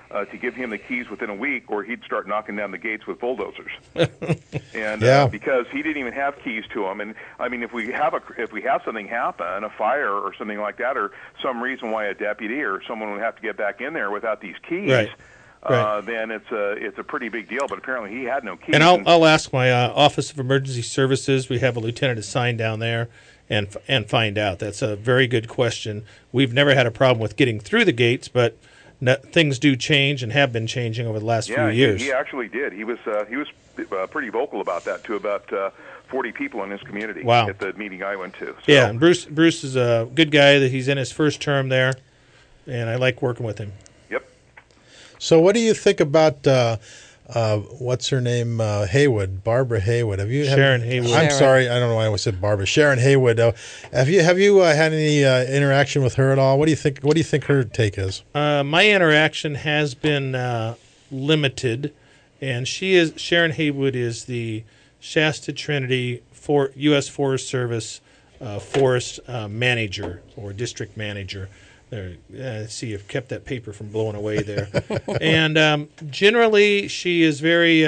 to give him the keys within a week, or he'd start knocking down the gates with bulldozers. And Yeah. because he didn't even have keys to them, and I mean, if we have something happen, a fire or something like that, or some reason why a deputy or someone would have to get back in there without these keys, Right. then it's a pretty big deal. But apparently, he had no keys. And I'll ask my Office of Emergency Services. We have a lieutenant assigned down there, and find out. That's a very good question. We've never had a problem with getting through the gates, but things do change and have been changing over the last few years. He actually did. He was pretty vocal about that to about 40 people in his community. Wow. At the meeting I went to. So. Yeah, and Bruce is a good guy. That he's in his first term there, and I like working with him. Yep. So, what do you think about what's her name? Haywood, Barbara Haywood. Sharon Haywood. I'm sorry, I don't know why I always said Barbara. Sharon Haywood. Have you had any interaction with her at all? What do you think? What do you think her take is? My interaction has been limited, and Sharon Haywood is the Shasta Trinity U.S. Forest Service forest manager or district manager. There, let's see, you've kept that paper from blowing away there. And generally, she is very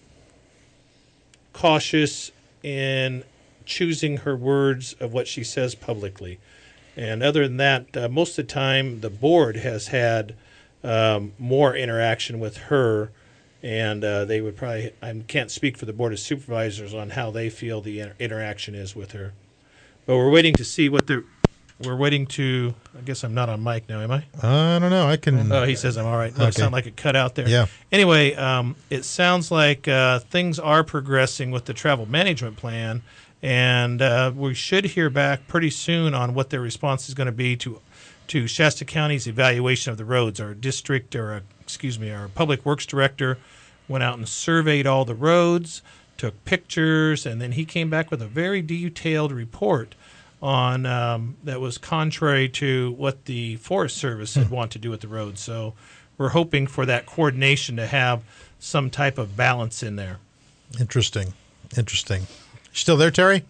cautious in choosing her words of what she says publicly. And other than that, most of the time, the board has had more interaction with her, and they would probably, I can't speak for the Board of Supervisors on how they feel the interaction is with her. But we're waiting to see what we're waiting to. I guess I'm not on mic now, am I? I don't know. I can. Oh, he says I'm all right. No, Okay. It sounded like it cut out there. Yeah. Anyway, it sounds like things are progressing with the travel management plan, and we should hear back pretty soon on what their response is going to be to Shasta County's evaluation of the roads. Our our public works director went out and surveyed all the roads, took pictures, and then he came back with a very detailed report on that was contrary to what the Forest Service had want to do with the roads. So we're hoping for that coordination to have some type of balance in there. Interesting. Still there, Terry?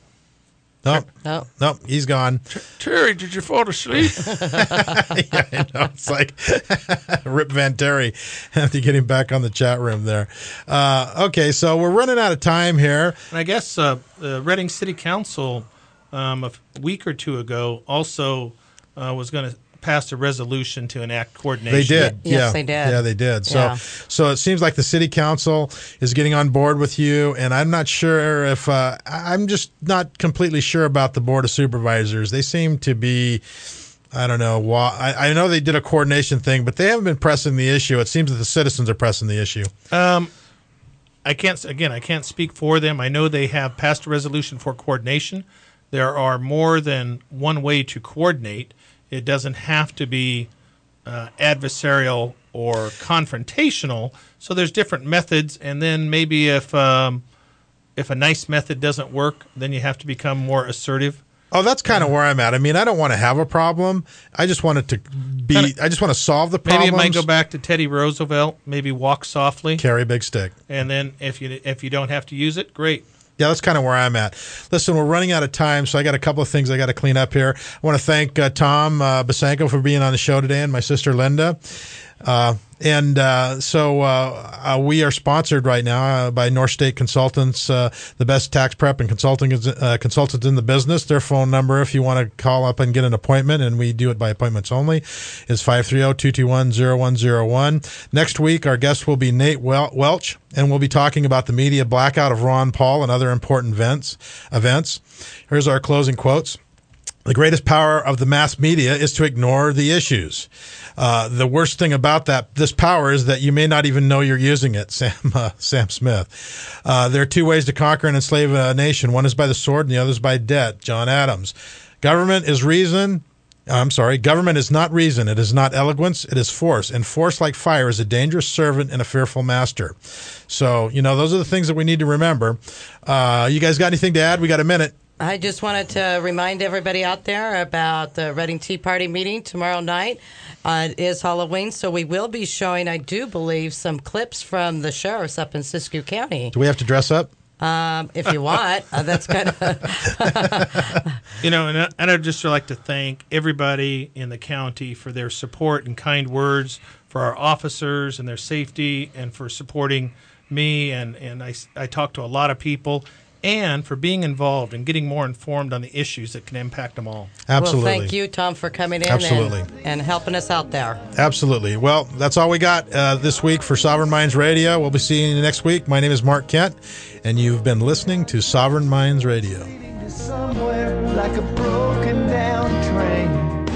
No, he's gone. Terry, did you fall asleep? Yeah, I know. It's like Rip Van Terry. Have to get him back on the chat room there. Okay, so we're running out of time here. And I guess the Reading City Council a week or two ago also was going to pass a resolution to enact coordination. They did. Yes, they did. Yeah, they did. So, Yeah. so it seems like the city council is getting on board with you, and I'm not sure if I'm just not completely sure about the board of supervisors. They seem to be. I don't know why. I know they did a coordination thing, but they haven't been pressing the issue. It seems that the citizens are pressing the issue. I can't speak for them. I know they have passed a resolution for coordination. There are more than one way to coordinate. It doesn't have to be adversarial or confrontational. So there's different methods, and then maybe if a nice method doesn't work, then you have to become more assertive. Oh, that's kind of where I'm at. I mean, I don't want to have a problem. I just want it to be. I just want to solve the problems. Maybe it might go back to Teddy Roosevelt. Maybe walk softly, carry a big stick, and then if you don't have to use it, great. Yeah, that's kind of where I'm at. Listen, we're running out of time, so I got a couple of things I got to clean up here. I want to thank Tom Basanko for being on the show today, and my sister Linda. So we are sponsored right now by North State Consultants, the best tax prep and consultants in the business. Their phone number, if you want to call up and get an appointment, and we do it by appointments only, is 530-221-0101. Next week, our guest will be Nate Welch, and we'll be talking about the media blackout of Ron Paul and other important events. Here's our closing quotes. The greatest power of the mass media is to ignore the issues. The worst thing about this power is that you may not even know you're using it, Sam Smith. There are two ways to conquer and enslave a nation. One is by the sword and the other is by debt, John Adams. Government is not reason. It is not eloquence. It is force. And force, like fire, is a dangerous servant and a fearful master. So, those are the things that we need to remember. You guys got anything to add? We got a minute. I just wanted to remind everybody out there about the Reading Tea Party meeting tomorrow night. It is Halloween, so we will be showing, I do believe, some clips from the sheriffs up in Siskiyou County. Do we have to dress up? If you want, that's kind of... And I'd just like to thank everybody in the county for their support and kind words for our officers and their safety, and for supporting me. And I talk to a lot of people, and for being involved and getting more informed on the issues that can impact them all. Absolutely. Well, thank you, Tom, for coming in and helping us out there. Absolutely. Well, that's all we got this week for Sovereign Minds Radio. We'll be seeing you next week. My name is Mark Kent, and you've been listening to Sovereign Minds Radio. Somewhere like a broken down train,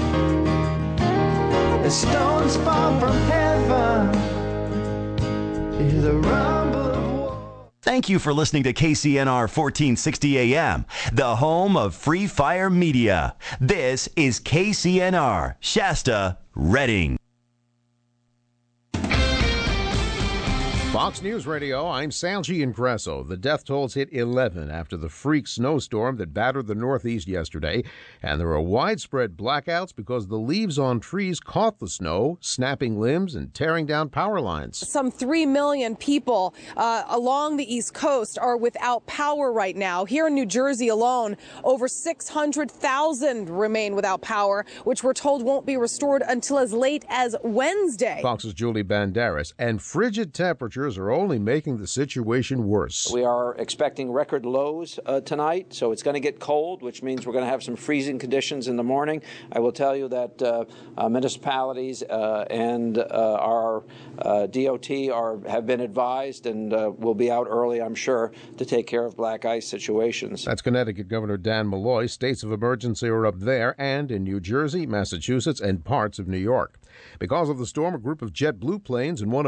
a stone's far from heaven, hear the rumble of war. Thank you for listening to KCNR 1460 AM, the home of Free Fire Media. This is KCNR, Shasta, Redding. Fox News Radio, I'm Salji Ingresso. The death tolls hit 11 after the freak snowstorm that battered the Northeast yesterday, and there were widespread blackouts because the leaves on trees caught the snow, snapping limbs and tearing down power lines. Some 3 million people along the East Coast are without power right now. Here in New Jersey alone, over 600,000 remain without power, which we're told won't be restored until as late as Wednesday. Fox's Julie Banderas. And frigid temperatures are only making the situation worse. We are expecting record lows tonight, so it's going to get cold, which means we're going to have some freezing conditions in the morning. I will tell you that municipalities and our DOT have been advised and will be out early, I'm sure, to take care of black ice situations. That's Connecticut Governor Dan Malloy. States of emergency are up there and in New Jersey, Massachusetts, and parts of New York. Because of the storm, a group of JetBlue planes and one of